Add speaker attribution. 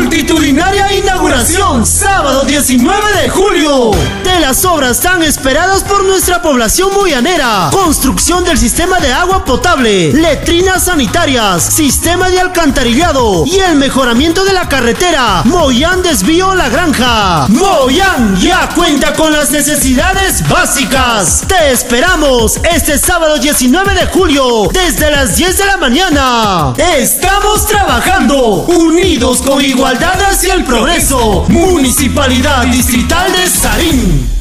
Speaker 1: Multitudinaria inauguración, sábado 19 de julio, de las obras tan esperadas por nuestra población moyanera. Construcción del sistema de agua potable, letrinas sanitarias, sistema de alcantarillado y el mejoramiento de la carretera Moyán Desvío La Granja. Moyán ya cuenta con las necesidades básicas. Te esperamos este sábado 19 de julio desde las 10 de la mañana. Estamos trabajando unidos con igualdad hacia el progreso. Municipalidad Distrital de Sarín.